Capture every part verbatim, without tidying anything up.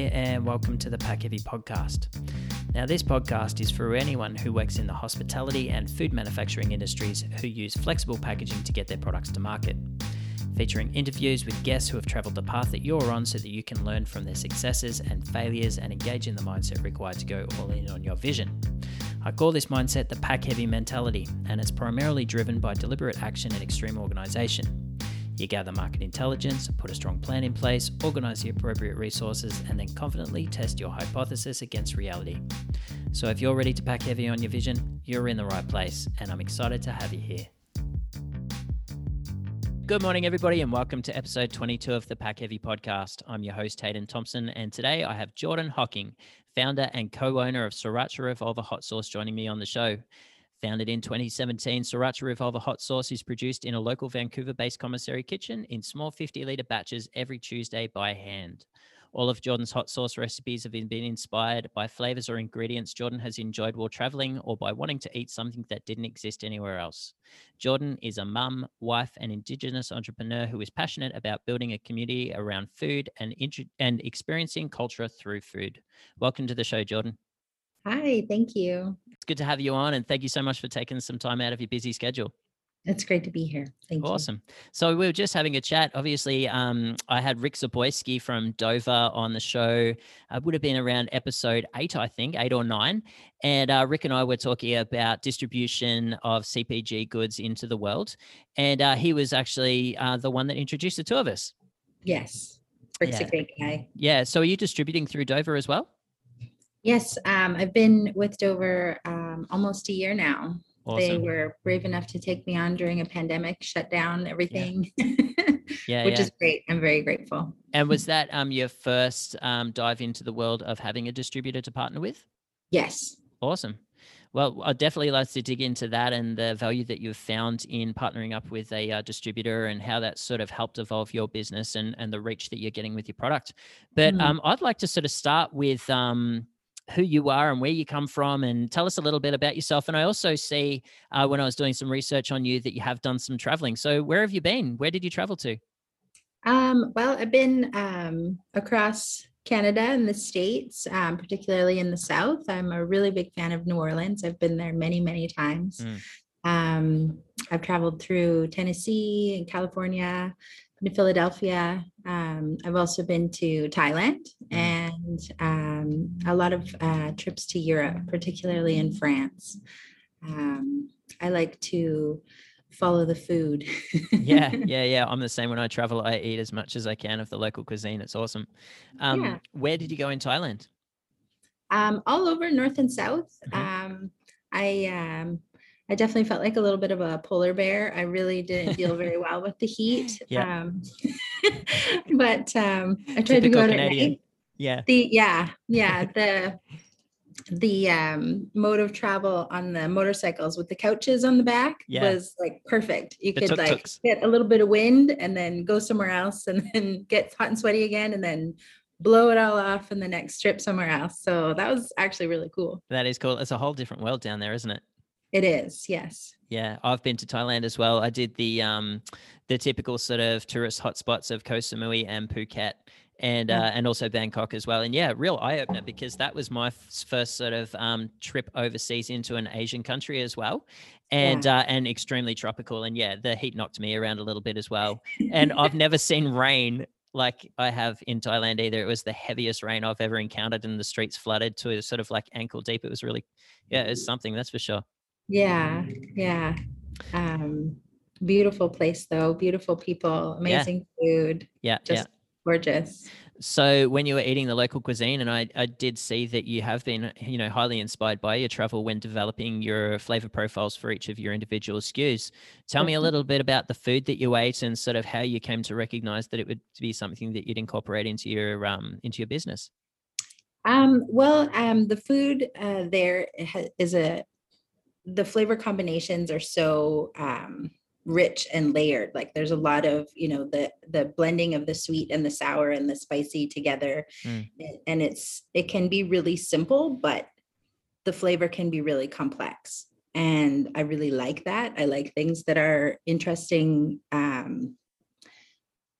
here and welcome to the Pack Heavy podcast. Now this podcast is for anyone who works in the hospitality and food manufacturing industries who use flexible packaging to get their products to market. Featuring interviews with guests who have travelled the path that you're on so that you can learn from their successes and failures and engage in the mindset required to go all in on your vision. I call this mindset the Pack Heavy mentality, and it's primarily driven by deliberate action and extreme organisation. You gather market intelligence, put a strong plan in place, organise the appropriate resources, and then confidently test your hypothesis against reality. So if you're ready to pack heavy on your vision, you're in the right place, and I'm excited to have you here. Good morning, everybody, and welcome to episode twenty-two of the Pack Heavy podcast. I'm your host, Hayden Thompson, and today I have Jordan Hocking, founder and co-owner of Sriracha Revolver Hot Sauce, joining me on the show. Founded in twenty seventeen, Sriracha Revolver Hot Sauce is produced in a local Vancouver-based commissary kitchen in small fifty litre batches every Tuesday by hand. All of Jordan's hot sauce recipes have been inspired by flavors or ingredients Jordan has enjoyed while traveling or by wanting to eat something that didn't exist anywhere else. Jordan is a mum, wife, and Indigenous entrepreneur who is passionate about building a community around food and, int- and experiencing culture through food. Welcome to the show, Jordan. Hi, thank you. It's good to have you on, and thank you so much for taking some time out of your busy schedule. It's great to be here. Thank awesome. you. Awesome. So we were just having a chat. Obviously, um, I had Rick Zaboyski from Dover on the show. It would have been around episode eight, I think, eight or nine. And uh, Rick and I were talking about distribution of C P G goods into the world. And uh, he was actually uh, the one that introduced the two of us. Yes. Rick's yeah. a great guy. Yeah. So are you distributing through Dover as well? Yes. Um, I've been with Dover um, almost a year now. Awesome. They were brave enough to take me on during a pandemic, shut down everything, yeah. yeah, which yeah. is great. I'm very grateful. And was that um, your first um, dive into the world of having a distributor to partner with? Yes. Awesome. Well, I'd definitely like to dig into that and the value that you've found in partnering up with a uh, distributor and how that sort of helped evolve your business and, and the reach that you're getting with your product. But mm. um, I'd like to sort of start with um, who you are and where you come from, and tell us a little bit about yourself. And I also see uh, when I was doing some research on you that you have done some traveling. So where have you been? Where did you travel to? Um, well, I've been um, across Canada and the States, um, particularly in the South. I'm a really big fan of New Orleans. I've been there many, many times. Mm. Um, I've traveled through Tennessee and California, to Philadelphia. Um, I've also been to Thailand mm. and um, a lot of uh, trips to Europe, particularly in France. Um, I like to follow the food. yeah, yeah, yeah. I'm the same. When I travel, I eat as much as I can of the local cuisine. It's awesome. Um, yeah. Where did you go in Thailand? Um, all over North and South. Mm-hmm. Um, I um, I definitely felt like a little bit of a polar bear. I really didn't deal very well with the heat. Yeah. Um, but um, I tried Typical to go out Canadian. at night. Yeah. The yeah, yeah. The the um, mode of travel on the motorcycles with the couches on the back yeah. was like perfect. You the could tuk-tuks. like get a little bit of wind and then go somewhere else and then get hot and sweaty again and then blow it all off in the next trip somewhere else. So that was actually really cool. That is cool. It's a whole different world down there, isn't it? It is, yes. Yeah, I've been to Thailand as well. I did the um, the typical sort of tourist hotspots of Koh Samui and Phuket, and uh, and also Bangkok as well. And yeah, real eye opener, because that was my f- first sort of um, trip overseas into an Asian country as well, and yeah. uh, and extremely tropical. And yeah, the heat knocked me around a little bit as well. And I've never seen rain like I have in Thailand either. It was the heaviest rain I've ever encountered, and the streets flooded to sort of like ankle deep. It was really, yeah, it's something, that's for sure. Yeah, yeah. Um, beautiful place though, beautiful people, amazing yeah. food. Yeah, just yeah. gorgeous. So when you were eating the local cuisine, and I, I did see that you have been, you know, highly inspired by your travel when developing your flavor profiles for each of your individual S K Us. Tell mm-hmm. me a little bit about the food that you ate and sort of how you came to recognize that it would be something that you'd incorporate into your um into your business. Um, well, um, the food uh, there is a the flavor combinations are so um, rich and layered. Like there's a lot of, you know, the, the blending of the sweet and the sour and the spicy together. Mm. And it's, it can be really simple, but the flavor can be really complex. And I really like that. I like things that are interesting, um,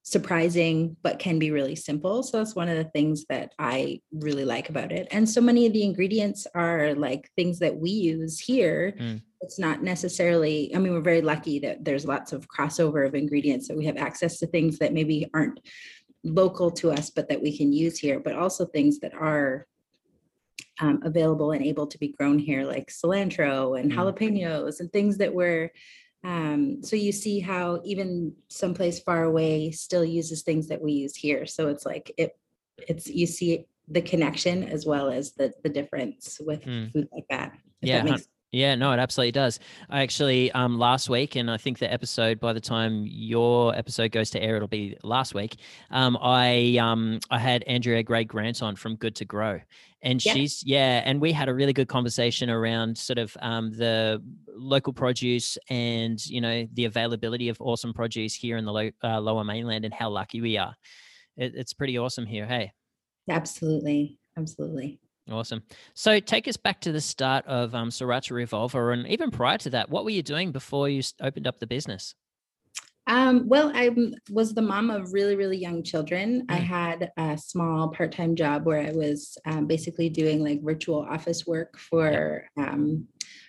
surprising, but can be really simple. So that's one of the things that I really like about it. And so many of the ingredients are like things that we use here. Mm. It's not necessarily, I mean, we're very lucky that there's lots of crossover of ingredients, that we have access to things that maybe aren't local to us, but that we can use here, but also things that are um, available and able to be grown here, like cilantro and mm. jalapenos and things that we're Um, so you see how even someplace far away still uses things that we use here. So it's like it, it's you see the connection as well as the the difference with mm. food like that. Yeah, that makes- yeah, no, it absolutely does. I actually um last week, and I think the episode, by the time your episode goes to air, it'll be last week. Um, I um I had Andrea Gray Grant on from Good to Grow. And yeah. she's, yeah, and we had a really good conversation around sort of um, the local produce and, you know, the availability of awesome produce here in the low, uh, lower mainland, and how lucky we are. It, it's pretty awesome here. Hey. Absolutely. Absolutely. Awesome. So take us back to the start of um, Sriracha Revolver, and even prior to that, what were you doing before you opened up the business? Um, well, I was the mom of really, really young children. Mm. I had a small part-time job where I was um, basically doing like virtual office work for yep. um,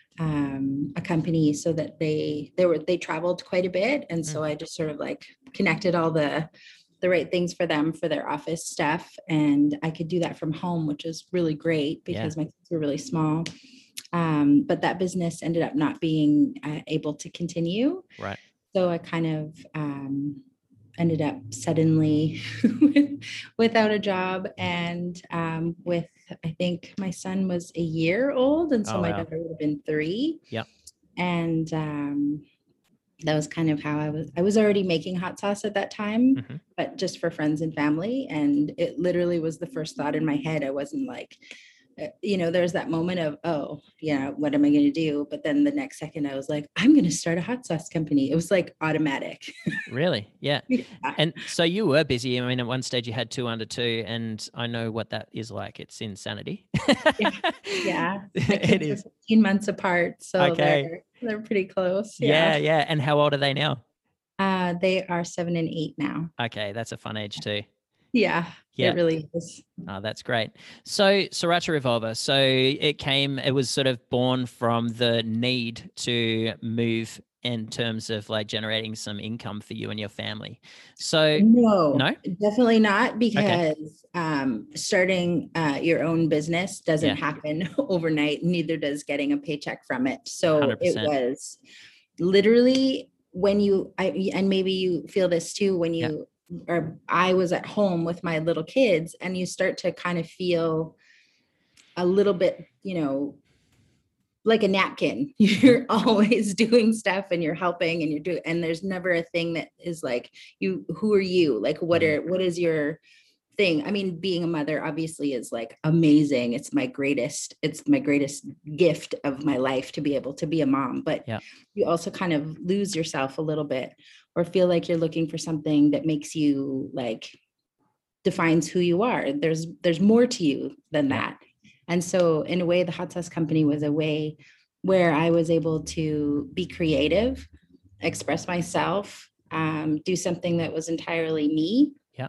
um, a company, so that they they were they traveled quite a bit, and mm. so I just sort of like connected all the the right things for them for their office stuff, and I could do that from home, which is really great because yeah. my kids were really small. Um, but that business ended up not being uh, able to continue. Right. So I kind of um, ended up suddenly without a job, and um, with, I think my son was a year old, and so oh, my wow. daughter would have been three. Yeah. And um, that was kind of how I was, I was already making hot sauce at that time, mm-hmm. but just for friends and family. And it literally was the first thought in my head. I wasn't like, you know, there's that moment of, oh, yeah, what am I going to do? But then the next second I was like, I'm going to start a hot sauce company. It was like automatic. Really? Yeah. yeah. And so you were busy. I mean, at one stage you had two under two, and I know what that is like. It's insanity. yeah. yeah. It is fifteen months apart. So okay. they're, they're pretty close. Yeah. yeah. Yeah. And how old are they now? Uh, they are seven and eight now. Okay. That's a fun age too. Yeah, yeah, it really is. Oh, that's great. So Sriracha Revolver, so it came, it was sort of born from the need to move in terms of like generating some income for you and your family. So no, no, definitely not, because okay. um, starting uh, your own business doesn't yeah. happen overnight. Neither does getting a paycheck from it. So one hundred percent. It was literally when you, I, and maybe you feel this too, when you, yeah. or I was at home with my little kids, and you start to kind of feel a little bit, you know, like a napkin. You're always doing stuff and you're helping and you're doing, and there's never a thing that is like, you, who are you? Like, what are, what is your thing? I mean, being a mother obviously is like amazing. It's my greatest, it's my greatest gift of my life to be able to be a mom, but yeah. you also kind of lose yourself a little bit, or feel like you're looking for something that makes you like, defines who you are. There's, there's more to you than yeah. that. And so in a way, the hot sauce company was a way where I was able to be creative, express myself, um, do something that was entirely me. Yeah.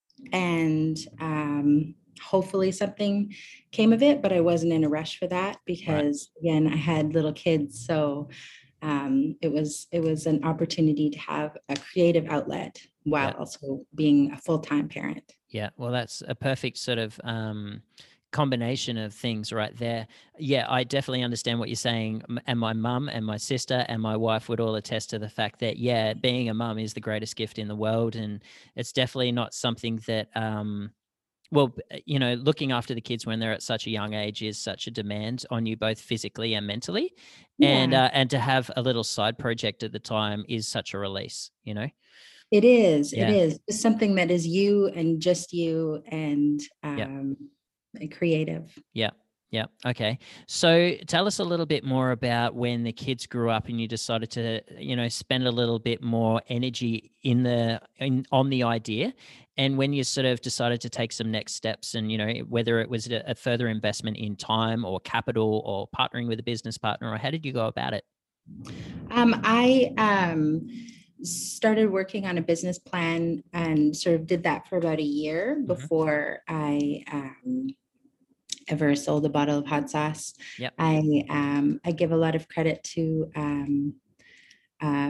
And um, hopefully something came of it, but I wasn't in a rush for that because right. again, I had little kids. So um, it was, it was an opportunity to have a creative outlet while yeah. also being a full-time parent. Yeah. Well, that's a perfect sort of, um, combination of things right there. Yeah, I definitely understand what you're saying. And my mum and my sister and my wife would all attest to the fact that, yeah, being a mum is the greatest gift in the world. And it's definitely not something that, um, well, you know, looking after the kids when they're at such a young age is such a demand on you, both physically and mentally. Yeah. And, uh, and to have a little side project at the time is such a release, you know? It is, yeah. it is. It's something that is you and just you, and, um, yep. creative. Yeah. Yeah. Okay. So tell us a little bit more about when the kids grew up and you decided to, you know, spend a little bit more energy in the, in, on the idea, and when you sort of decided to take some next steps, and, you know, whether it was a, a further investment in time or capital or partnering with a business partner, or how did you go about it? Um, I, um, started working on a business plan and sort of did that for about a year Mm-hmm. before I um, ever sold a bottle of hot sauce. Yep. I um, I give a lot of credit to um, uh,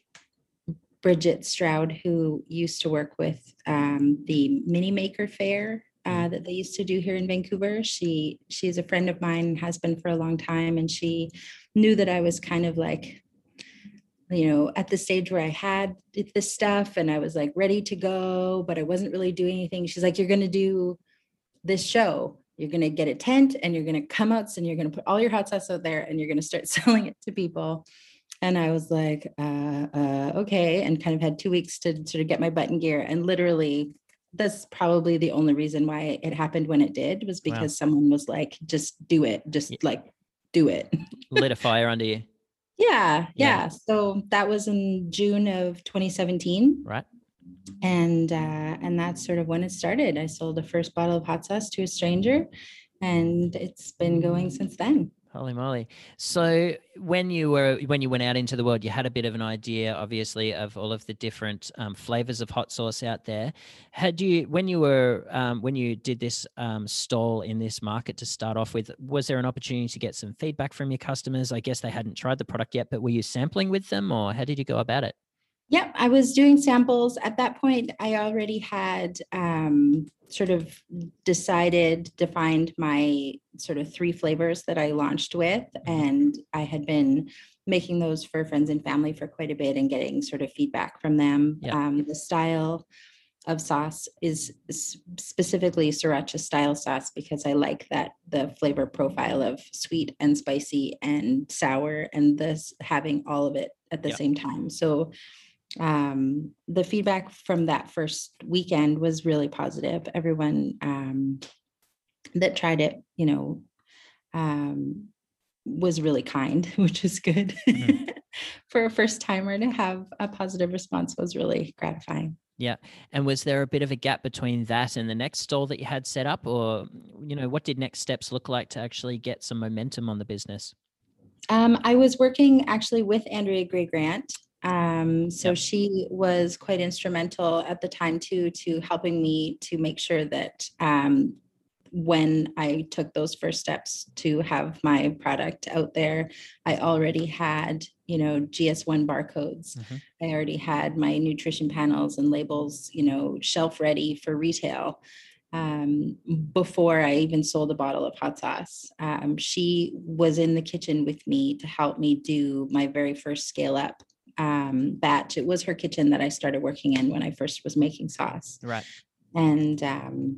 Bridget Stroud, who used to work with um, the Mini Maker Fair uh, that they used to do here in Vancouver. She she's a friend of mine, has been for a long time, and she knew that I was kind of like, you know, at the stage where I had this stuff and I was like ready to go, but I wasn't really doing anything. She's like, you're going to do this show. You're going to get a tent and you're going to come out and you're going to put all your hot sauce out there and you're going to start selling it to people. And I was like, uh, uh, okay. And kind of had two weeks to sort of get my butt in gear. And literally, that's probably the only reason why it happened when it did, was because wow. someone was like, just do it. Just yeah. like, do it. Lit a fire under you. Yeah, yeah. Yeah. So that was in June of twenty seventeen. Right. And, uh, and that's sort of when it started. I sold the first bottle of hot sauce to a stranger, and it's been going since then. Holy moly. So when you were, when you went out into the world, you had a bit of an idea, obviously, of all of the different um, flavors of hot sauce out there. Had you, when you were, um, when you did this um, stall in this market to start off with, was there an opportunity to get some feedback from your customers? I guess they hadn't tried the product yet, but were you sampling with them, or how did you go about it? Yeah, I was doing samples. At that point, I already had um, sort of decided, defined my sort of three flavors that I launched with. And I had been making those for friends and family for quite a bit and getting sort of feedback from them. Yeah. Um, the style of sauce is specifically sriracha style sauce, because I like that the flavor profile of sweet and spicy and sour, and this having all of it at the yeah. same time. So um, the feedback from that first weekend was really positive. Everyone um, that tried it, you know, um, was really kind, which is good. Mm-hmm. For a first timer to have a positive response was really gratifying. Yeah. And was there a bit of a gap between that and the next stall that you had set up, or, you know, what did next steps look like to actually get some momentum on the business? Um, I was working actually with Andrea Gray Grant. Um, so yep. she was quite instrumental at the time too, to helping me to make sure that um, when I took those first steps to have my product out there, I already had, you know, G S one barcodes. Mm-hmm. I already had my nutrition panels and labels, you know, shelf ready for retail. Um, before I even sold a bottle of hot sauce. Um, she was in the kitchen with me to help me do my very first scale up um, batch. It was her kitchen that I started working in when I first was making sauce. Right. And, um,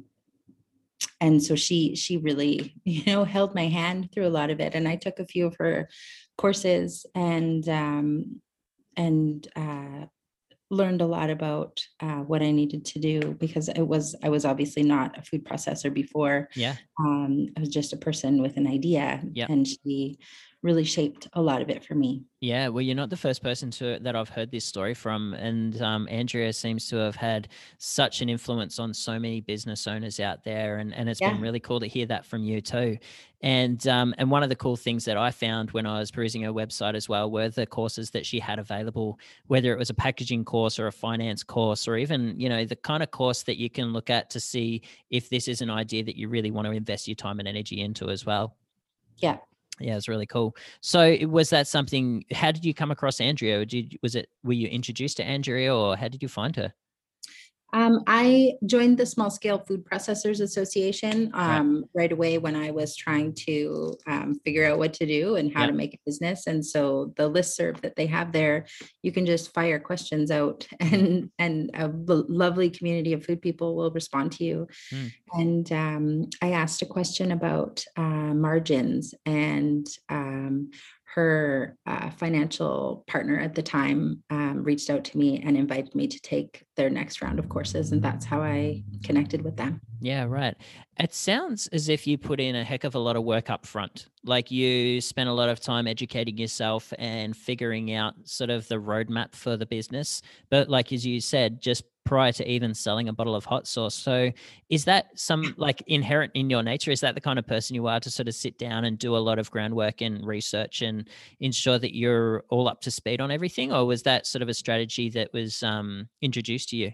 and so she, she really, you know, held my hand through a lot of it. And I took a few of her courses and, um, and, uh, learned a lot about uh, what I needed to do, because it was, I was obviously not a food processor before. Yeah. Um, I was just a person with an idea. Yep. And she really shaped a lot of it for me. Yeah, well, you're not the first person to that I've heard this story from, and um, Andrea seems to have had such an influence on so many business owners out there, and, and it's yeah. been really cool to hear that from you too. And um, and one of the cool things that I found when I was perusing her website as well were the courses that she had available, whether it was a packaging course or a finance course, or even, you know, the kind of course that you can look at to see if this is an idea that you really want to invest your time and energy into as well. Yeah. Yeah, it's really cool. So was that something, how did you come across Andrea? Did, was it, were you introduced to Andrea, or how did you find her? Um, I joined the Small Scale Food Processors Association um, right. right away when I was trying to um, figure out what to do and how yep. to make a business. And so the listserv that they have there, you can just fire questions out, and and a l- lovely community of food people will respond to you. Mm. And um, I asked a question about uh, margins, and um, her uh, financial partner at the time um, reached out to me and invited me to take their next round of courses. And that's how I connected with them. Yeah, right. It sounds as if you put in a heck of a lot of work up front. Like you spent a lot of time educating yourself and figuring out sort of the roadmap for the business. But like, as you said, just prior to even selling a bottle of hot sauce. So is that some like inherent in your nature? Is that the kind of person you are to sort of sit down and do a lot of groundwork and research and ensure that you're all up to speed on everything? Or was that sort of a strategy that was um, introduced to you?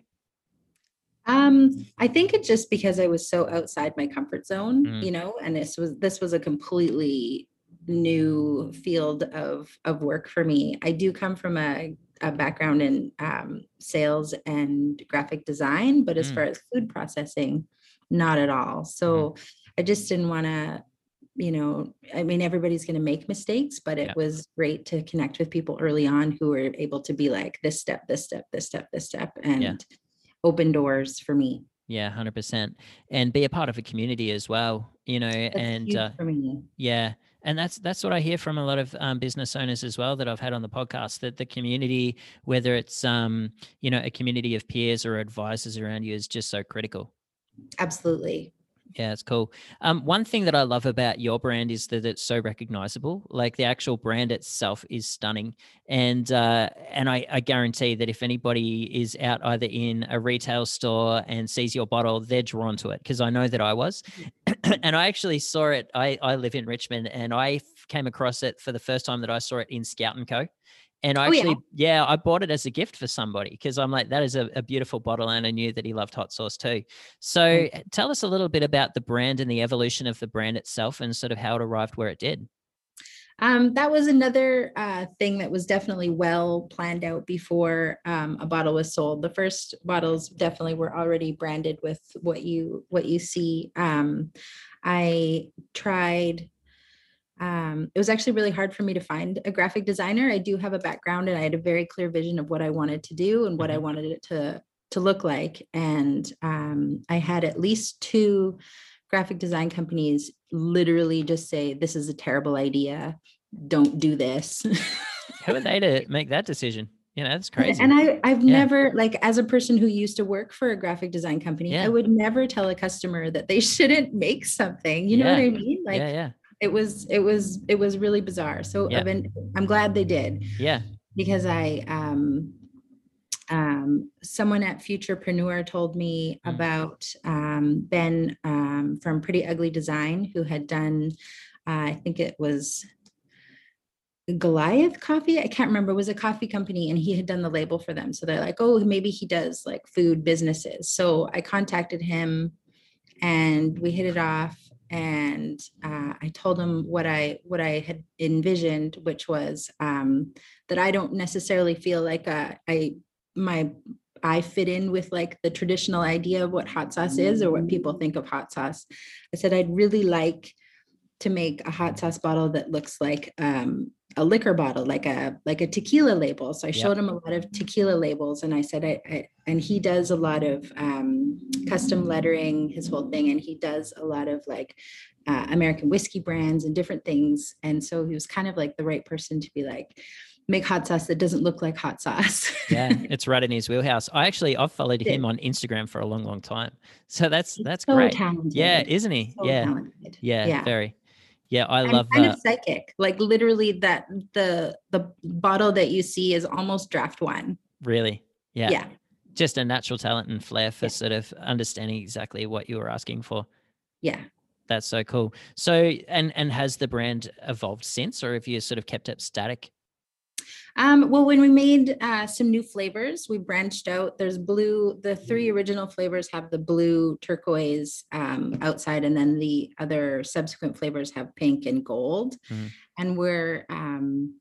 Um, I think it's just because I was so outside my comfort zone, Mm. you know, and this was this was a completely new field of of work for me. I do come from a, a background in um, sales and graphic design, but as Mm. far as food processing, not at all. So Mm-hmm. I just didn't want to, you know, I mean, everybody's going to make mistakes, but it Yeah. was great to connect with people early on who were able to be like this step, this step, this step, this step, and Yeah. open doors for me. Yeah, one hundred percent. And be a part of a community as well, you know, That's and huge uh, for me. yeah. And that's that's what I hear from a lot of um, business owners as well that I've had on the podcast, that the community, whether it's, um, you know, a community of peers or advisors around you, is just so critical. Absolutely. Yeah, it's cool. Um, one thing that I love about your brand is that it's so recognizable. Like the actual brand itself is stunning, and uh, and I, I guarantee that if anybody is out either in a retail store and sees your bottle, they're drawn to it, because I know that I was, and I actually saw it. I I live in Richmond, and I came across it for the first time that I saw it in Scout and Co. And I Oh, yeah. actually, yeah, I bought it as a gift for somebody because I'm like, that is a, a beautiful bottle. And I knew that he loved hot sauce too. So Right. tell us a little bit about the brand and the evolution of the brand itself and sort of how it arrived where it did. Um, that was another uh, thing that was definitely well planned out before um, a bottle was sold. The first bottles definitely were already branded with what you what you see. Um, I tried. Um, it was actually really hard for me to find a graphic designer. I do have a background, and I had a very clear vision of what I wanted to do and what Mm-hmm. I wanted it to to look like. And um, I had at least two graphic design companies literally just say, "This is a terrible idea. Don't do this." Who are they to make that decision? You know, that's And, crazy. and I, I've Yeah. never, like, as a person who used to work for a graphic design company, Yeah. I would never tell a customer that they shouldn't make something. You know Yeah. what I mean? Like, Yeah. Yeah. it was, it was, it was really bizarre. So Yeah. event, I'm glad they did, Yeah. because I, um, um, someone at Futurepreneur told me Mm. about um, Ben um, from Pretty Ugly Design, who had done, uh, I think it was Goliath Coffee. I can't remember. It was a coffee company, and he had done the label for them. So they're like, oh, maybe he does like food businesses. So I contacted him, and we hit it off. And uh, I told him what I what I had envisioned, which was um, that I don't necessarily feel like uh, I my I fit in with like the traditional idea of what hot sauce is or what people think of hot sauce. I said I'd really like to make a hot sauce bottle that looks like um, a liquor bottle, like a like a tequila label. So I showed Yep. him a lot of tequila labels, and I said, I, I and he does a lot of um, custom lettering, his whole thing, and he does a lot of like uh, American whiskey brands and different things. And so he was kind of like the right person to be like, make hot sauce that doesn't look like hot sauce. Yeah, it's right in his wheelhouse. I actually, I've followed him on Instagram for a long, long time. So that's, He's that's so great. talented. Yeah. Isn't he? So Yeah. talented. Yeah. Yeah. Very. Yeah. I And love kind uh, of psychic, like literally that the the bottle that you see is almost draft one. Really. Yeah. Yeah. Just a natural talent and flair for Yeah. sort of understanding exactly what you were asking for. Yeah. That's so cool. So, and, and has the brand evolved since, or have you sort of kept it static? Um, well, when we made uh, some new flavors, we branched out. There's blue, the three original flavors have the blue turquoise um, outside, and then the other subsequent flavors have pink and gold. Mm-hmm. And we're um,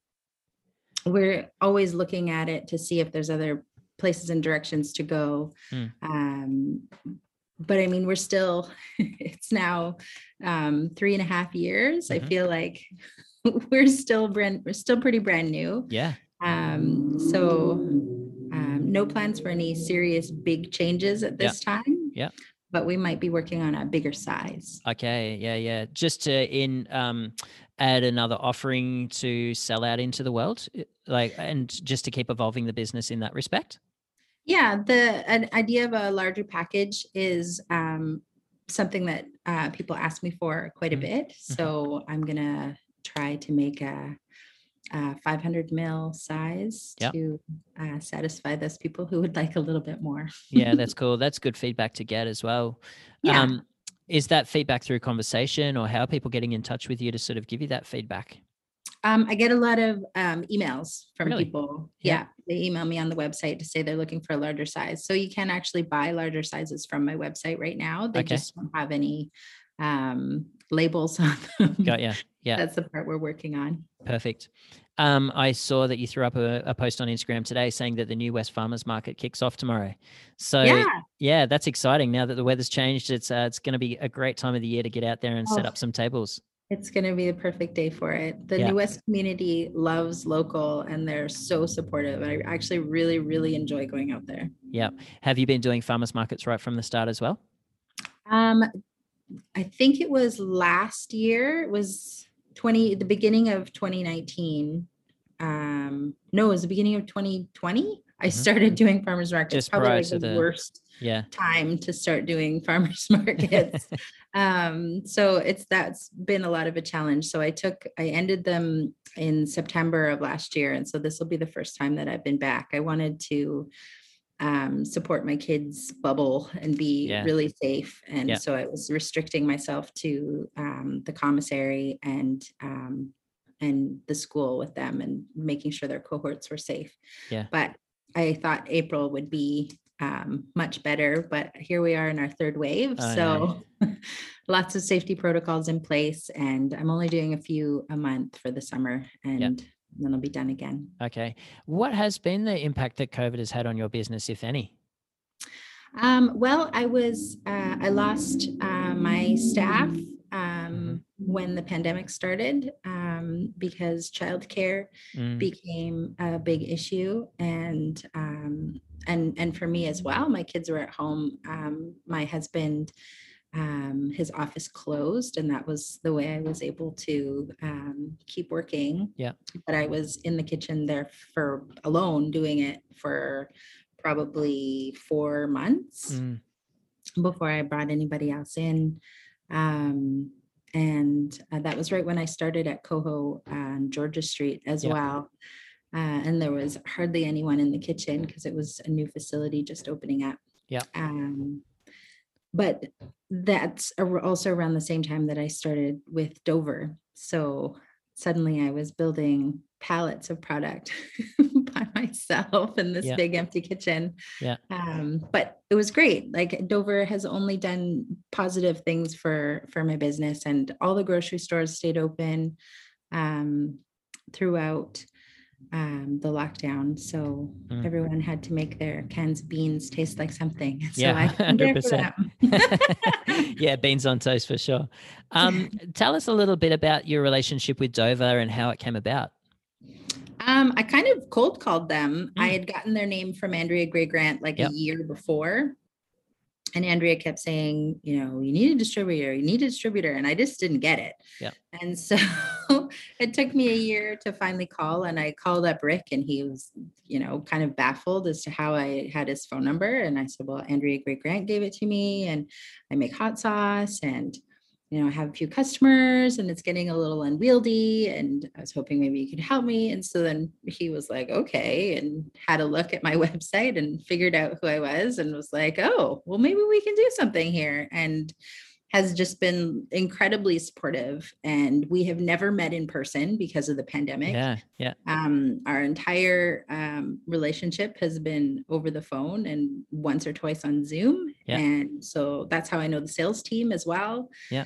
we're always looking at it to see if there's other places and directions to go. Mm. Um, but I mean, we're still, it's now um, three and a half years. Mm-hmm. I feel like we're still brand, we're still pretty brand new. Yeah. Um, so um, no plans for any serious big changes at this yeah. time. Yeah. But we might be working on a bigger size. Okay. Yeah. Yeah. Just to in um, add another offering to sell out into the world, like, and just to keep evolving the business in that respect. Yeah. The an idea of a larger package is um, something that uh, people ask me for quite a mm-hmm. bit. So mm-hmm. I'm going to try to make a uh, five hundred mil size Yep. to uh, satisfy those people who would like a little bit more. Yeah, that's cool. That's good feedback to get as well. Yeah. Um, is that feedback through conversation, or how are people getting in touch with you to sort of give you that feedback? Um, I get a lot of um, emails from Really? people. Yeah. Yeah. They email me on the website to say they're looking for a larger size. So you can actually buy larger sizes from my website right now. They Okay. just don't have any um, labels on them. Got ya. Yeah. That's the part we're working on. Perfect. Um, I saw that you threw up a, a post on Instagram today saying that the new West Farmers Market kicks off tomorrow. So Yeah. yeah, that's exciting. Now that the weather's changed, it's uh, it's going to be a great time of the year to get out there and set Oh, up some tables. it's going to be the perfect day for it. The Yeah. New West community loves local and they're so supportive. I actually really, really enjoy going out there. Yeah. Have you been doing farmers markets right from the start as well? Um, I think it was last year. It was twenty, the beginning of twenty nineteen. Um, no, it was the beginning of twenty twenty. I Mhm. started doing farmers markets. Just Probably prior like to the the- worst Yeah. time to start doing farmers markets. um, so it's that's been a lot of a challenge. So I took, I ended them in September of last year, and so this will be the first time that I've been back. I wanted to um, support my kids' bubble and be Yeah. really safe, and Yeah. so I was restricting myself to um, the commissary and um, and the school with them, and making sure their cohorts were safe. Yeah. But I thought April would be um, much better, but here we are in our third wave. I So lots of safety protocols in place, and I'm only doing a few a month for the summer, and then I'll be done again. Okay. What has been the impact that COVID has had on your business, if any? Um, well, I was, uh, I lost uh, my staff um, Mm-hmm. when the pandemic started um, because childcare Mm. became a big issue, and um, and and for me as well. My kids were at home. Um, my husband, um, his office closed, and that was the way I was able to um, keep working. Yeah. But I was in the kitchen there for alone, doing it for probably four months Mm. before I brought anybody else in. Um, and uh, that was right when I started at Coho on Georgia Street as Yeah. well. Uh, and there was hardly anyone in the kitchen because it was a new facility just opening up. Yeah. Um, but that's ar- also around the same time that I started with Dover. So suddenly I was building pallets of product by myself in this Yeah. big empty kitchen. Yeah. Um, but it was great. Like Dover has only done positive things for, for my business, and all the grocery stores stayed open um, throughout um, the lockdown. So Mm. everyone had to make their cans of beans taste like something. So Yeah, I one hundred percent. them. Yeah, beans on toast for sure. Um, tell us a little bit about your relationship with Dover and how it came about. Um, I kind of cold called them. Mm. I had gotten their name from Andrea Gray Grant like Yep. a year before. And Andrea kept saying, you know, you need a distributor, you need a distributor. And I just didn't get it. Yep. And so it took me a year to finally call. And I called up Rick, and he was, you know, kind of baffled as to how I had his phone number. And I said, well, Andrea Gray Grant gave it to me, and I make hot sauce, and you know, I have a few customers, and it's getting a little unwieldy, and I was hoping maybe you could help me. And so then he was like, okay, and had a look at my website and figured out who I was, and was like, oh, well, maybe we can do something here. And has just been incredibly supportive. And we have never met in person because of the pandemic. Yeah. Yeah. Um, our entire um, relationship has been over the phone and once or twice on Zoom. Yeah. And so that's how I know the sales team as well. Yeah.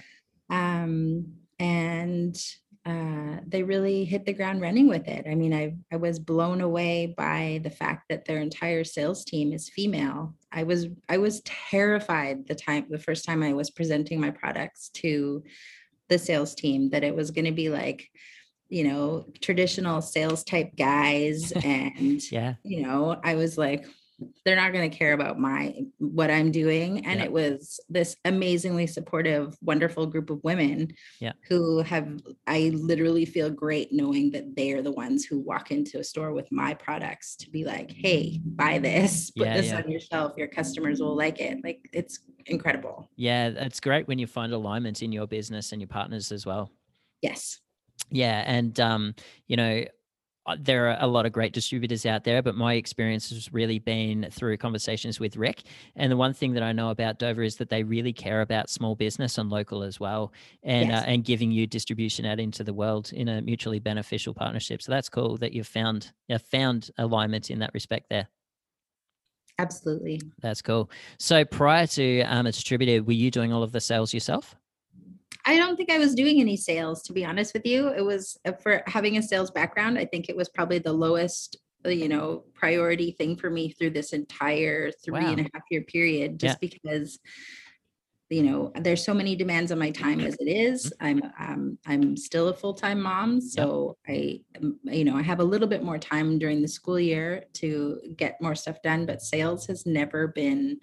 Um, and uh, they really hit the ground running with it. I mean, I, I was blown away by the fact that their entire sales team is female. I was, I was terrified the time, the first time I was presenting my products to the sales team, that it was going to be like, you know, traditional sales type guys. And, Yeah. you know, I was like, they're not going to care about my, what I'm doing. And Yeah. it was this amazingly supportive, wonderful group of women Yeah. who have, I literally feel great knowing that they are the ones who walk into a store with my products to be like, hey, buy this, put Yeah, this yeah. on your shelf. Your customers will like it. Like, it's incredible. Yeah. It's great when you find alignment in your business and your partners as well. Yes. Yeah. And, um, you know, there are a lot of great distributors out there, but my experience has really been through conversations with Rick. And the one thing that I know about Dover is that they really care about small business and local as well, and yes. uh, and giving you distribution out into the world in a mutually beneficial partnership. So that's cool that you've found you've found alignment in that respect there. Absolutely. That's cool. So prior to um, a distributor, were you doing all of the sales yourself? I don't think I was doing any sales, to be honest with you. It was, for having a sales background, I think it was probably the lowest, you know, priority thing for me through this entire three wow. and a half year period, just yeah. because, you know, there's so many demands on my time as it is. I'm, um, I'm still a full-time mom. So yep. I, you know, I have a little bit more time during the school year to get more stuff done, but sales has never been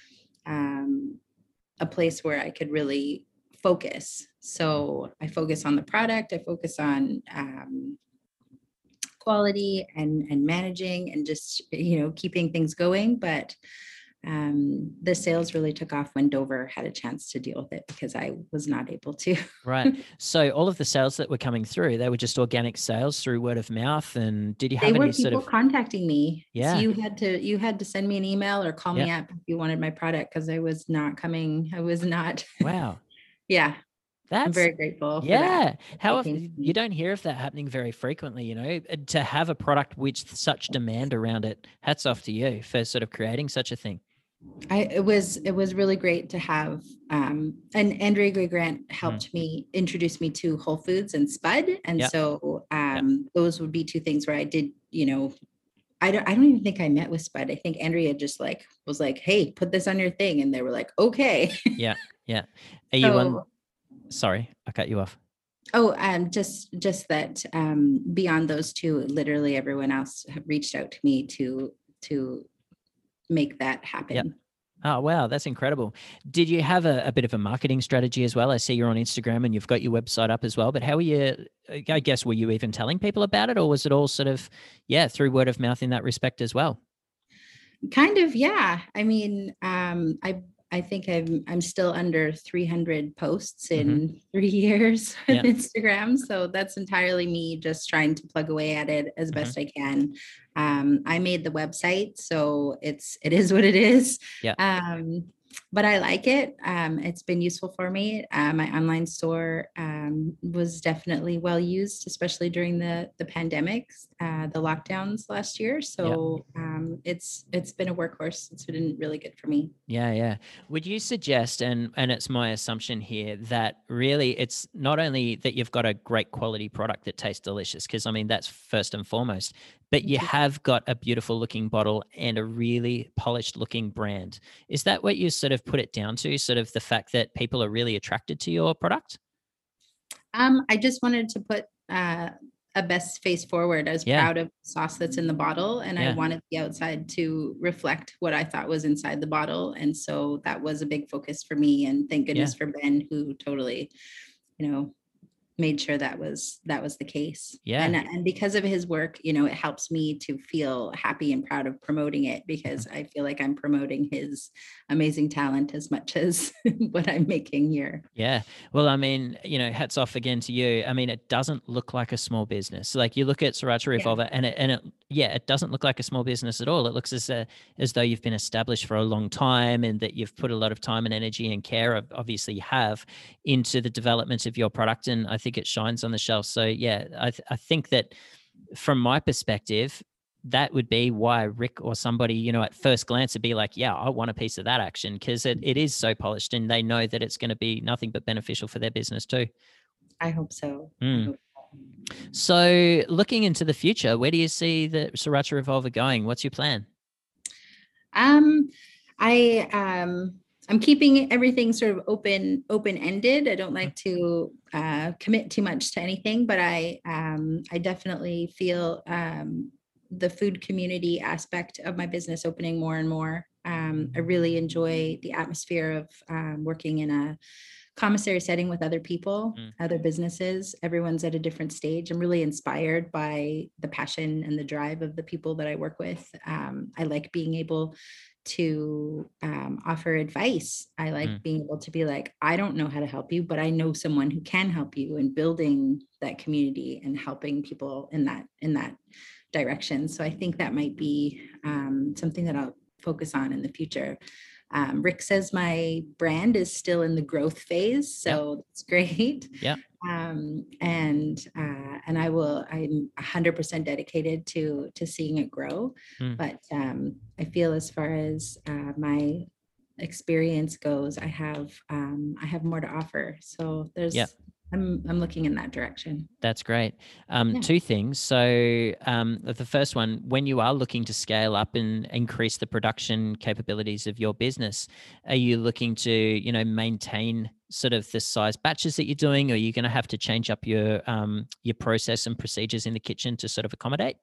um, a place where I could really focus. So I focus on the product, I focus on um, quality and, and managing and just, you know, keeping things going. But um, the sales really took off when Dover had a chance to deal with it, because I was not able to. Right. So all of the sales that were coming through, they were just organic sales through word of mouth. And did you have they any were people sort of contacting me? Yeah. So you had to, you had to send me an email or call yep. me up if you wanted my product, because I was not coming. I was not. Wow. Yeah. That's I'm very grateful. Yeah. For that. How often, you don't hear of that happening very frequently, you know, to have a product with such demand around it. Hats off to you for sort of creating such a thing. I, it was, it was really great to have, um, and Andrea Gray Grant helped mm. me introduce me to Whole Foods and Spud. And yep. so, um, yep. those would be two things where I did, you know, I don't, I don't even think I met with Spud. I think Andrea just like, was like, hey, put this on your thing. And they were like, okay. Yeah. Yeah. Are you so, on? Sorry, I cut you off. Oh, um, just, just that, um, beyond those two, literally everyone else reached out to me to, to make that happen. Yep. Oh, wow. That's incredible. Did you have a, a bit of a marketing strategy as well? I see you're on Instagram and you've got your website up as well, but how were you, I guess, were you even telling people about it, or was it all sort of, yeah, through word of mouth in that respect as well? Kind of. Yeah. I mean, um, I, I think I'm, I'm still under three hundred posts in mm-hmm. three years on yeah. Instagram. So that's entirely me just trying to plug away at it as mm-hmm. best I can. Um, I made the website, so it's, it is what it is. Yeah. Um, but I like it. Um, it's been useful for me. Uh, my online store um, was definitely well used, especially during the the pandemics, uh, the lockdowns last year. So yeah. um, it's it's been a workhorse. It's been really good for me. Yeah, yeah. Would you suggest, and and it's my assumption here, that really it's not only that you've got a great quality product that tastes delicious, because I mean that's first and foremost, but you have got a beautiful looking bottle and a really polished looking brand. Is that what you sort of put it down to, sort of the fact that people are really attracted to your product? Um, I just wanted to put uh, a best face forward. I was yeah. proud of the sauce that's in the bottle, and yeah. I wanted the outside to reflect what I thought was inside the bottle. And so that was a big focus for me. And thank goodness yeah. for Ben, who totally, you know, made sure that was that was the case. Yeah. And and because of his work, you know, it helps me to feel happy and proud of promoting it, because I feel like I'm promoting his amazing talent as much as what I'm making here. Yeah. Well, I mean, you know, hats off again to you. I mean, it doesn't look like a small business. Like you look at Sriracha Revolver yeah. and it, and it, yeah, it doesn't look like a small business at all. It looks as a, as though you've been established for a long time, and that you've put a lot of time and energy and care, obviously you have, into the development of your product. And I think it shines on the shelf. So yeah, I, th- I think that from my perspective, that would be why Rick or somebody, you know, at first glance would be like, yeah, I want a piece of that action, because it, it is so polished and they know that it's going to be nothing but beneficial for their business too. I hope so. Mm. I hope so. So looking into the future, where do you see the Sriracha Revolver going? What's your plan? Um, I, um, I'm keeping everything sort of open, open-ended. I don't like to uh, commit too much to anything, but I, um, I definitely feel um, the food community aspect of my business opening more and more. Um, I really enjoy the atmosphere of um, working in a commissary setting with other people, mm. other businesses. Everyone's at a different stage. I'm really inspired by the passion and the drive of the people that I work with. Um, I like being able to um, offer advice. I like mm. being able to be like, I don't know how to help you, but I know someone who can help you, in building that community and helping people in that, in that direction. So I think that might be um, something that I'll focus on in the future. Um, Rick says my brand is still in the growth phase, so yep. That's great. Yeah. Um, and uh, and I will. I'm one hundred percent dedicated to to seeing it grow. Mm. But um, I feel, as far as uh, my experience goes, I have um, I have more to offer. So there's. Yep. I'm I'm looking in that direction. That's great. Um, yeah. Two things. So um, the first one, when you are looking to scale up and increase the production capabilities of your business, are you looking to, you know, maintain sort of the size batches that you're doing, or are you going to have to change up your um, your process and procedures in the kitchen to sort of accommodate?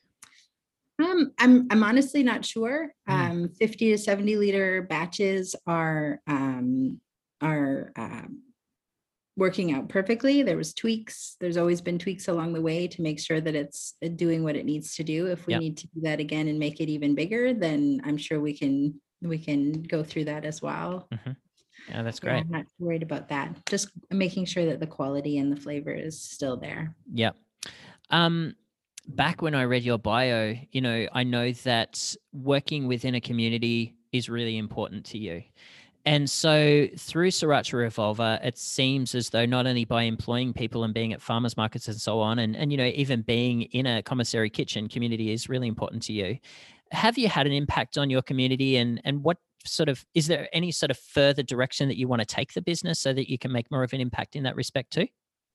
Um, I'm I'm honestly not sure. Mm. Um, fifty to seventy liter batches are um, are. Um, working out perfectly. There was tweaks. There's always been tweaks along the way to make sure that it's doing what it needs to do. If we yep. need to do that again and make it even bigger, then I'm sure we can we can go through that as well. Mm-hmm. Yeah, that's great. Yeah, I'm not worried about that. Just making sure that the quality and the flavor is still there. Yep. Um, back when I read your bio, you know, I know that working within a community is really important to you. And so through Sriracha Revolver, it seems as though not only by employing people and being at farmers markets and so on, and, and you know, even being in a commissary kitchen, community is really important to you. Have you had an impact on your community, and, and what sort of, is there any sort of further direction that you want to take the business so that you can make more of an impact in that respect too?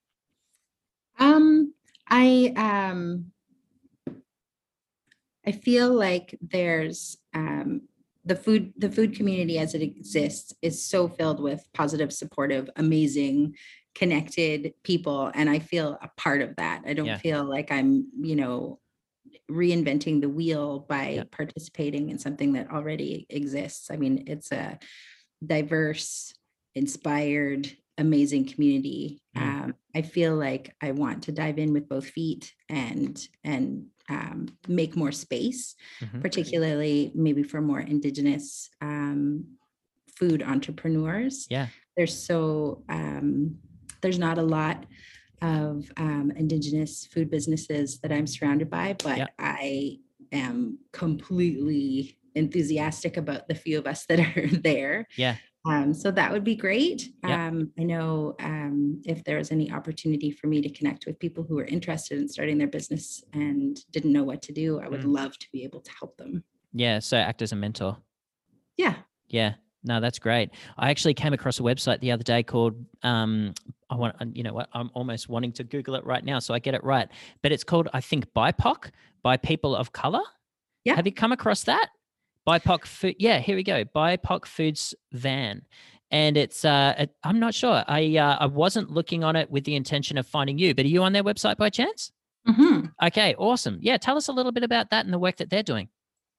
Um, I, um, I feel like there's, um, the food, the food community as it exists is so filled with positive, supportive, amazing, connected people. And I feel a part of that. I don't yeah. feel like I'm, you know, reinventing the wheel by yeah. participating in something that already exists. I mean, it's a diverse, inspired, amazing community. Mm. Um, I feel like I want to dive in with both feet and, and, Um, make more space, mm-hmm. particularly maybe for more Indigenous um, food entrepreneurs. Yeah, there's so um, there's not a lot of um, Indigenous food businesses that I'm surrounded by, but yeah. I am completely enthusiastic about the few of us that are there. Yeah. Um, so that would be great. Yep. Um, I know um, if there was any opportunity for me to connect with people who were interested in starting their business and didn't know what to do, I would mm. love to be able to help them. Yeah. So act as a mentor. Yeah. Yeah. No, that's great. I actually came across a website the other day called, um, I want, you know what, I'm almost wanting to Google it right now so I get it right, but it's called, I think, B I P O C, by People of Color. Yeah. Have you come across that? B I P O C food, yeah, here we go. B I P O C Foods Van, and it's. Uh, it, I'm not sure. I uh, I wasn't looking on it with the intention of finding you, but are you on their website by chance? Mm-hmm. Okay, awesome. Yeah, tell us a little bit about that and the work that they're doing.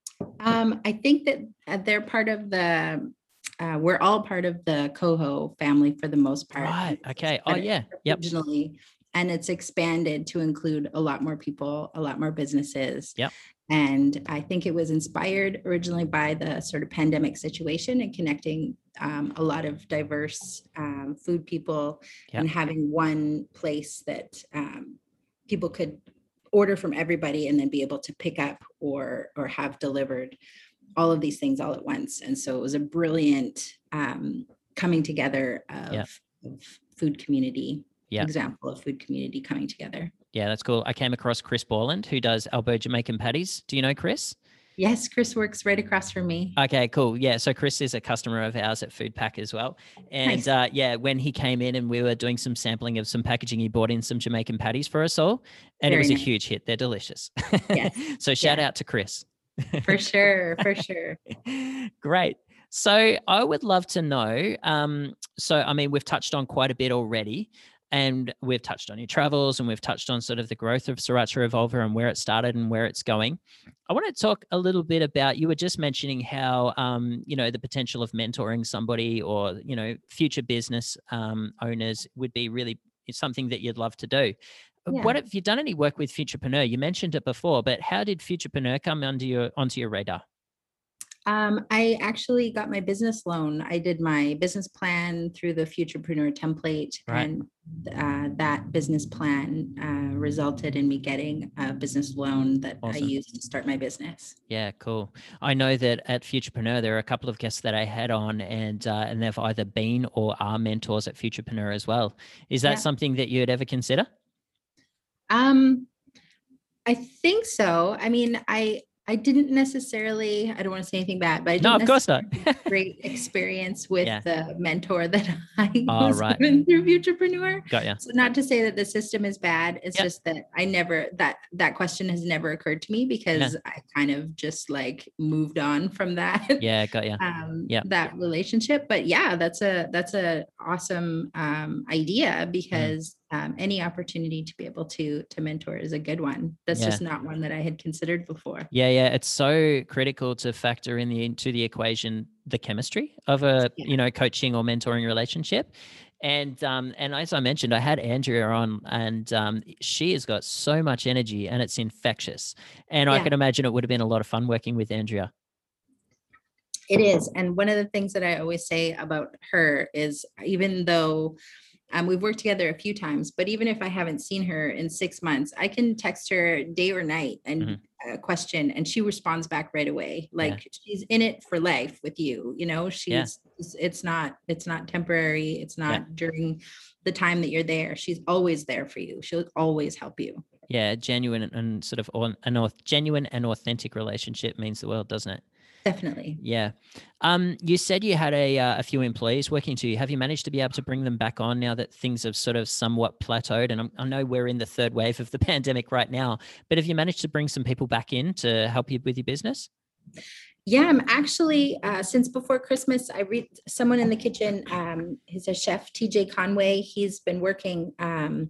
Um, I think that they're part of the. Uh, we're all part of the Coho family for the most part. Right. Okay. Oh yeah. Yep. Originally, and it's expanded to include a lot more people, a lot more businesses. Yep. And I think it was inspired originally by the sort of pandemic situation and connecting um, a lot of diverse um, food people yep. and having one place that um, people could order from everybody and then be able to pick up or or have delivered all of these things all at once. And so it was a brilliant um, coming together of, yep. of food community, yep. example of food community coming together. Yeah, that's cool. I came across Chris Borland, who does Elbow Jamaican Patties. Do you know Chris? Yes, Chris works right across from me. Okay, cool. Yeah, so Chris is a customer of ours at Food Pack as well. And nice. uh, yeah, when he came in and we were doing some sampling of some packaging, he brought in some Jamaican patties for us all. And Very it was nice. a huge hit. They're delicious. Yes. So shout yeah. out to Chris. For sure, for sure. Great. So I would love to know, um, so I mean, we've touched on quite a bit already. and we've touched on your travels, and we've touched on sort of the growth of Sriracha Revolver and where it started and where it's going. I want to talk a little bit about, you were just mentioning how, um, you know, the potential of mentoring somebody, or, you know, future business um, owners would be really something that you'd love to do. Yeah. What have you done any work with Futurepreneur? You mentioned it before, but how did Futurepreneur come under your onto your radar? Um, I actually got my business loan. I did my business plan through the Futurepreneur template, Right. and uh, that business plan uh, resulted in me getting a business loan that Awesome. I used to start my business. Yeah, cool. I know that at Futurepreneur, there are a couple of guests that I had on, and uh, and they've either been or are mentors at Futurepreneur as well. Is that Yeah. something that you'd ever consider? Um, I think so. I mean, I I didn't necessarily, I don't want to say anything bad, but I didn't No, of course not. necessarily have great experience with Yeah. the mentor that I Oh, was right. given through Futurepreneur. Got ya. So not to say that the system is bad. It's Yep. just that I never, that that question has never occurred to me, because I kind of just like moved on from that. Yeah, got ya. um, Yep. that relationship. But yeah, that's a that's a awesome um, idea, because um, any opportunity to be able to to mentor is a good one. That's Yeah. just not one that I had considered before. Yeah, yeah. It's so critical to factor in the into the equation the chemistry of a Yeah. you know coaching or mentoring relationship. And um and as I mentioned, I had Andrea on, and um she has got so much energy, and it's infectious. And I Yeah. can imagine it would have been a lot of fun working with Andrea. It is. And one of the things that I always say about her is, even though um, we've worked together a few times, but even if I haven't seen her in six months, I can text her day or night and Mhm. a question, and she responds back right away. Like she's in it for life with you. You know, Yeah. she's, it's- it's not, it's not temporary. It's not Yeah. during the time that you're there. She's always there for you. She'll always help you. Yeah, genuine and sort of on an auth- genuine and authentic relationship means the world, doesn't it? Definitely. Yeah. Um, you said you had a uh, a few employees working to you. Have you managed to be able to bring them back on now that things have sort of somewhat plateaued? And I'm, I know we're in the third wave of the pandemic right now, but have you managed to bring some people back in to help you with your business? Yeah, I'm actually, uh, since before Christmas, I read someone in the kitchen. Um, he's a chef, T J Conway. He's been working um,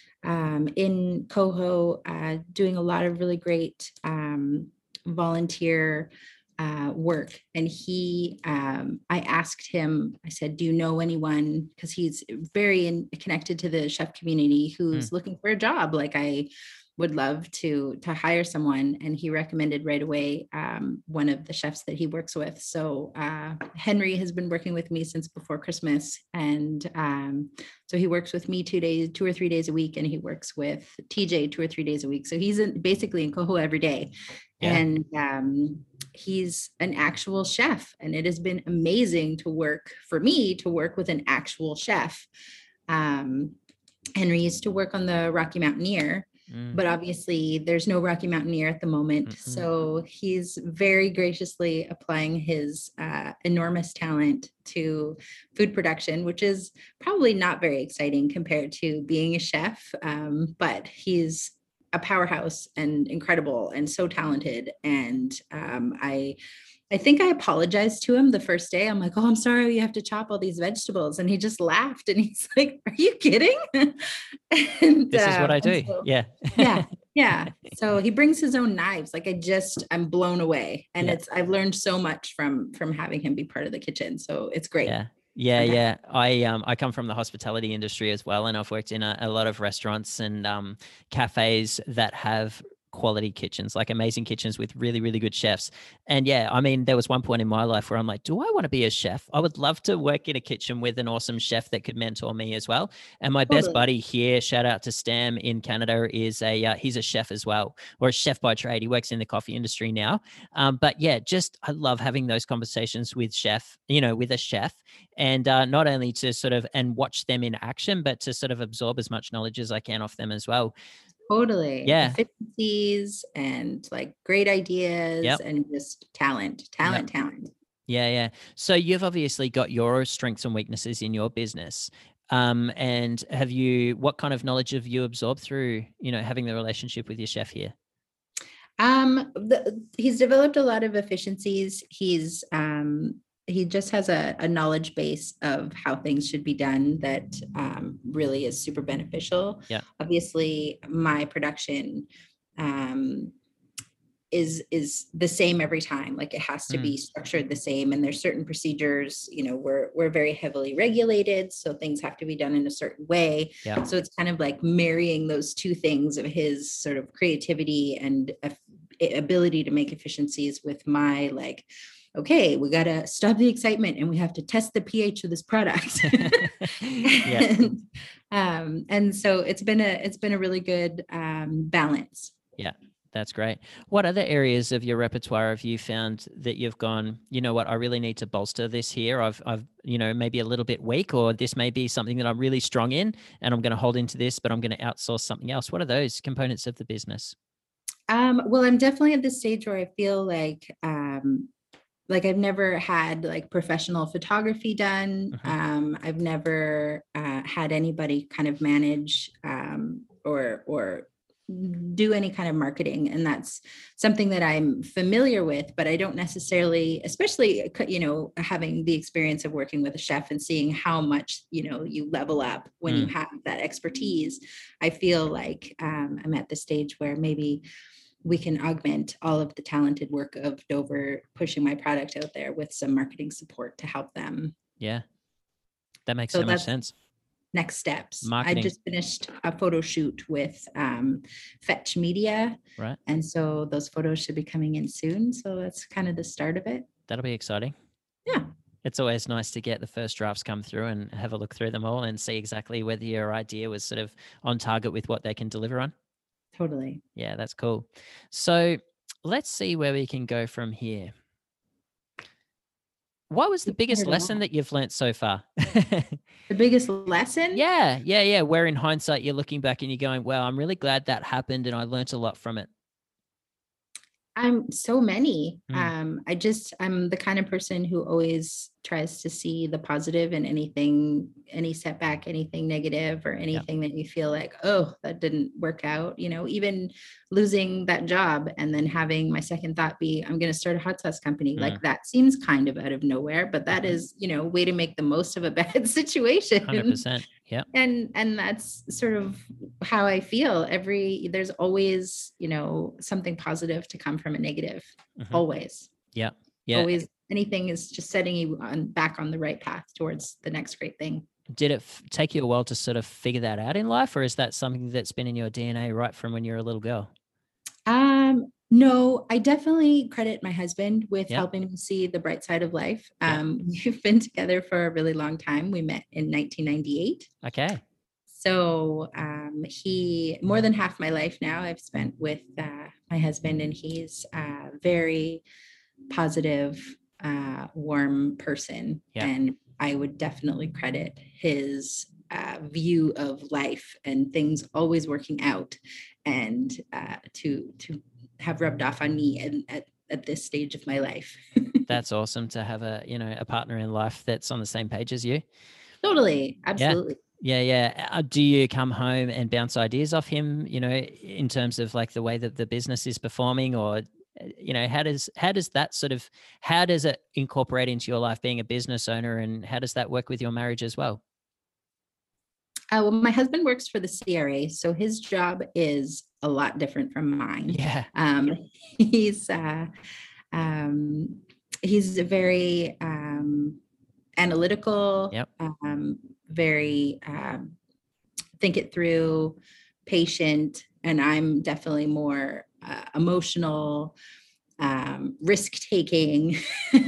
um, in Coho, uh, doing a lot of really great um, volunteer uh, work. And he, um, I asked him, I said, do you know anyone? Because he's very in, connected to the chef community, who's Mm. looking for a job. Like, I would love to to hire someone. And he recommended right away um, one of the chefs that he works with. So uh, Henry has been working with me since before Christmas. And um, so he works with me two days, two or three days a week. And he works with T J two or three days a week. So he's in, basically in Coho every day. Yeah. And um, he's an actual chef. And it has been amazing to work for me to work with an actual chef. Um, Henry used to work on the Rocky Mountaineer. Mm. But obviously there's no Rocky Mountaineer at the moment. Mm-mm. So he's very graciously applying his uh, enormous talent to food production, which is probably not very exciting compared to being a chef. Um, but he's a powerhouse and incredible and so talented. And um, I I think I apologized to him the first day. I'm like, oh, I'm sorry, you have to chop all these vegetables. And he just laughed and he's like, are you kidding? and This is what um, I do. so, Yeah. yeah. Yeah. So he brings his own knives. Like, I just, I'm blown away. And Yeah. it's, I've learned so much from, from having him be part of the kitchen. So it's great. Yeah. Yeah, Okay. yeah. I um I come from the hospitality industry as well, and I've worked in a, a lot of restaurants and um cafes that have quality kitchens, like amazing kitchens with really, really good chefs. And yeah, I mean, there was one point in my life where I'm like, do I want to be a chef? I would love to work in a kitchen with an awesome chef that could mentor me as well. And my best Totally. buddy here, shout out to Stam in Canada, is a uh, he's a chef as well, or a chef by trade. He works in the coffee industry now. Um, but yeah, just I love having those conversations with chef, you know, with a chef, and uh, not only to sort of and watch them in action, but to sort of absorb as much knowledge as I can off them as well. Totally. Yeah. Efficiencies and like great ideas Yep. and just talent, talent, talent. Yeah, yeah. So you've obviously got your strengths and weaknesses in your business. Um, and have you, what kind of knowledge have you absorbed through, you know, having the relationship with your chef here? Um, the, he's developed a lot of efficiencies. He's um, he just has a, a knowledge base of how things should be done that um, really is super beneficial. Yeah. Obviously, my production um, is is the same every time. Like it has to mm. be structured the same, and there's certain procedures. You know, we're we're very heavily regulated, so things have to be done in a certain way. Yeah. So it's kind of like marrying those two things of his sort of creativity and ability to make efficiencies with my like, okay, we got to stop the excitement and we have to test the pH of this product. Yeah. and, um, and so it's been a, it's been a really good um, balance. Yeah, that's great. What other areas of your repertoire have you found that you've gone, you know what, I really need to bolster this here. I've, I've, you know, maybe a little bit weak, or this may be something that I'm really strong in and I'm going to hold into this, but I'm going to outsource something else. What are those components of the business? Um, well, I'm definitely at this stage where I feel like, um, like I've never had like professional photography done. Mm-hmm. Um, I've never uh, had anybody kind of manage um, or or do any kind of marketing, and that's something that I'm familiar with, but I don't necessarily, especially you know having the experience of working with a chef and seeing how much you know you level up when mm. you have that expertise. I feel like um, I'm at the stage where maybe we can augment all of the talented work of Dover pushing my product out there with some marketing support to help them. Yeah, that makes so, so much sense. Next steps. Marketing. I just finished a photo shoot with um, Fetch Media. Right. And so those photos should be coming in soon. So that's kind of the start of it. That'll be exciting. Yeah. It's always nice to get the first drafts come through and have a look through them all and see exactly whether your idea was sort of on target with what they can deliver on. Totally. Yeah, that's cool. So let's see where we can go from here. What was the biggest lesson that you've learned so far? The biggest lesson? Yeah, yeah, yeah. Where in hindsight, you're looking back and you're going, wow, I'm really glad that happened and I learned a lot from it. I'm so many. Mm. Um, I just, I'm the kind of person who always tries to see the positive in anything, any setback, anything negative, or anything yep. that you feel like, oh, that didn't work out. You know, even losing that job and then having my second thought be, I'm going to start a hot sauce company. Mm. Like that seems kind of out of nowhere, but that mm-hmm. is, you know, way to make the most of a bad situation. one hundred percent. Yeah. And, and that's sort of how I feel. Every, there's always, you know, something positive to come from a negative, mm-hmm. always. Yeah. Yeah. Always. Anything is just setting you on back on the right path towards the next great thing. Did it f- take you a while to sort of figure that out in life, or is that something that's been in your D N A right from when you're a little girl? Um, no, I definitely credit my husband with yep. helping me see the bright side of life. Um, yep. We've been together for a really long time. We met in nineteen ninety-eight. Okay. So um, he, more than half my life now, I've spent with uh, my husband, and he's uh, very positive, uh, warm person. Yeah. And I would definitely credit his uh, view of life and things always working out, and uh, to to have rubbed off on me and at, at this stage of my life. That's awesome to have a, you know, a partner in life that's on the same page as you. Totally. Absolutely. Yeah. Yeah. yeah. Uh, do you come home and bounce ideas off him, you know, in terms of like the way that the business is performing, or, you know, how does, how does that sort of, how does it incorporate into your life being a business owner, and how does that work with your marriage as well? Uh, well, my husband works for the C R A, so his job is a lot different from mine. Yeah. Um, he's, uh, um, he's very um, analytical, yep. um, very um, think it through, patient, and I'm definitely more uh, emotional, um, risk-taking.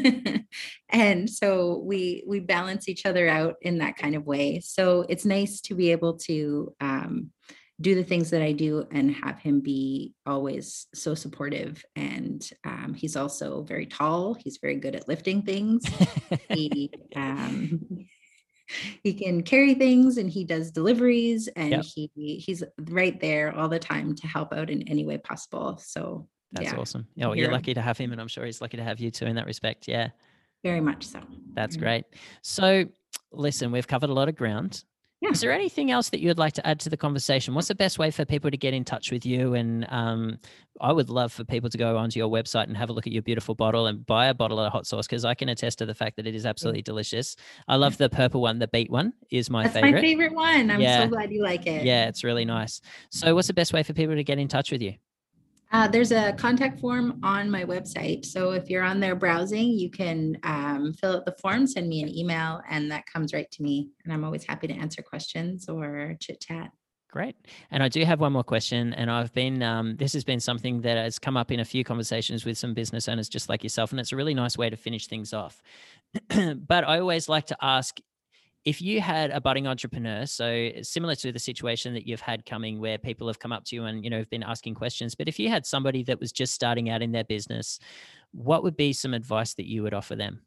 And so we, we balance each other out in that kind of way. So it's nice to be able to, um, do the things that I do and have him be always so supportive. And, um, he's also very tall. He's very good at lifting things. he, um, he can carry things, and he does deliveries, and yep. he, he's right there all the time to help out in any way possible. So that's yeah. awesome. Oh, you're lucky to have him, and I'm sure he's lucky to have you too in that respect. Yeah. Very much so. That's great. So listen, we've covered a lot of ground. Yeah. Is there anything else that you'd like to add to the conversation? What's the best way for people to get in touch with you? And um, I would love for people to go onto your website and have a look at your beautiful bottle and buy a bottle of hot sauce, because I can attest to the fact that it is absolutely delicious. I love the purple one. The beet one is my That's favorite. my favorite one. I'm yeah. so glad you like it. Yeah, it's really nice. So what's the best way for people to get in touch with you? Uh, there's a contact form on my website. So if you're on there browsing, you can um, fill out the form, send me an email, and that comes right to me. And I'm always happy to answer questions or chit chat. Great. And I do have one more question. And I've been, um, this has been something that has come up in a few conversations with some business owners just like yourself. And it's a really nice way to finish things off. But I always like to ask, if you had a budding entrepreneur, so similar to the situation that you've had coming where people have come up to you and, you know, have been asking questions, but if you had somebody that was just starting out in their business, what would be some advice that you would offer them?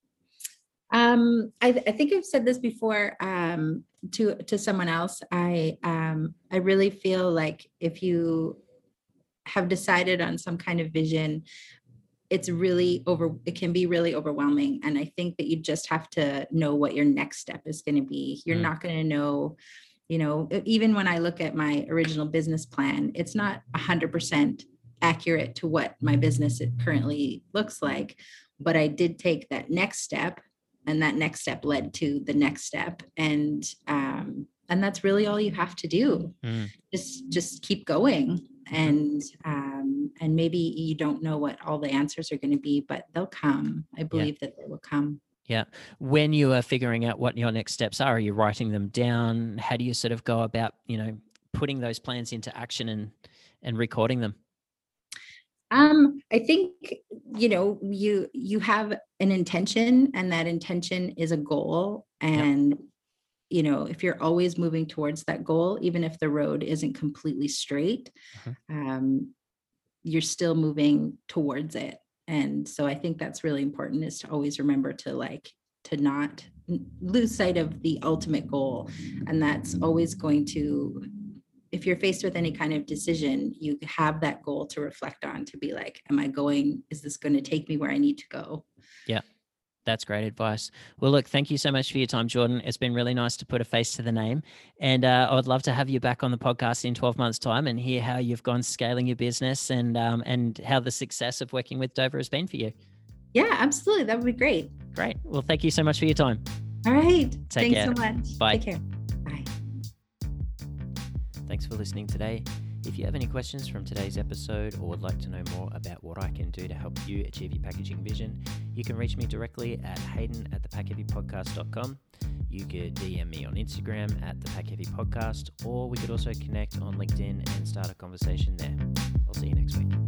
Um, I, I think I've said this before um, to, to someone else. I, um, I really feel like if you have decided on some kind of vision, it's really over, it can be really overwhelming. And I think that you just have to know what your next step is going to be. You're mm. not going to know, you know, even when I look at my original business plan, it's not a hundred percent accurate to what my business currently looks like, but I did take that next step, and that next step led to the next step. And, um, and that's really all you have to do. Mm. Just, just keep going. And, um, and maybe you don't know what all the answers are going to be, but they'll come. I believe yeah. that they will come. Yeah. When you are figuring out what your next steps are, are you writing them down? How do you sort of go about, you know, putting those plans into action and, and recording them? Um, I think, you know, you, you have an intention, and that intention is a goal. And, yep. you know, if you're always moving towards that goal, even if the road isn't completely straight, mm-hmm. um, you're still moving towards it. And so I think that's really important, is to always remember to like, to not lose sight of the ultimate goal. And that's always going to, if you're faced with any kind of decision, you have that goal to reflect on, to be like, am I going, is this going to take me where I need to go? Yeah. That's great advice. Well, look, thank you so much for your time, Jordan. It's been really nice to put a face to the name. And uh, I would love to have you back on the podcast in twelve months' time and hear how you've gone scaling your business and um, and how the success of working with Dover has been for you. Yeah, absolutely. That would be great. Great. Well, thank you so much for your time. All right. Take Thanks care. so much. Bye. Take care. Bye. Thanks for listening today. If you have any questions from today's episode or would like to know more about what I can do to help you achieve your packaging vision, you can reach me directly at hayden at the pack heavy podcast dot com. You could D M me on Instagram at the pack heavy podcast, or we could also connect on LinkedIn and start a conversation there. I'll see you next week.